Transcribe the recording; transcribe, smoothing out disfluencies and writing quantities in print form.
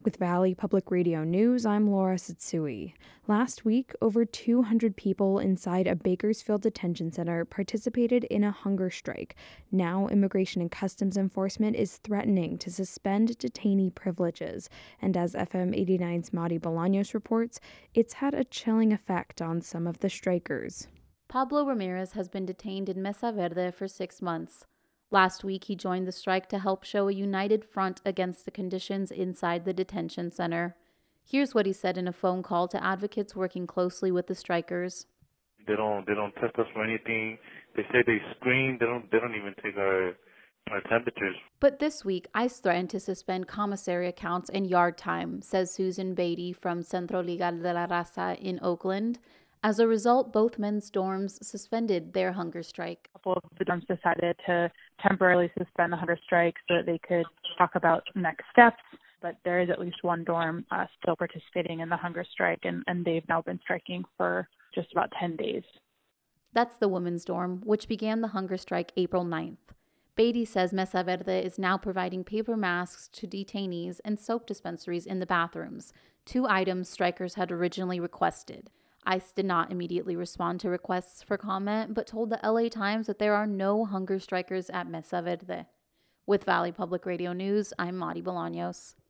With Valley Public Radio News, I'm Laura Satsui. Last week, over 200 people inside a Bakersfield detention center participated in a hunger strike. Now, Immigration and Customs Enforcement is threatening to suspend detainee privileges. And as FM 89's Mari Bolaños reports, it's had a chilling effect on some of the strikers. Pablo Ramirez has been detained in Mesa Verde for 6 months. Last week, he joined the strike to help show a united front against the conditions inside the detention center. Here's what he said in a phone call to advocates working closely with the strikers. They don't test us for anything. They say they screen. They don't even take our temperatures. But this week, ICE threatened to suspend commissary accounts and yard time, says Susan Beatty from Centro Legal de la Raza in Oakland. As a result, both men's dorms suspended their hunger strike. A couple of the dorms decided to temporarily suspend the hunger strike so that they could talk about next steps. But there is at least one dorm still participating in the hunger strike, and they've now been striking for just about 10 days. That's the women's dorm, which began the hunger strike April 9th. Beatty says Mesa Verde is now providing paper masks to detainees and soap dispensaries in the bathrooms, 2 items strikers had originally requested. ICE did not immediately respond to requests for comment, but told the LA Times that there are no hunger strikers at Mesa Verde. With Valley Public Radio News, I'm Mari Bolaños.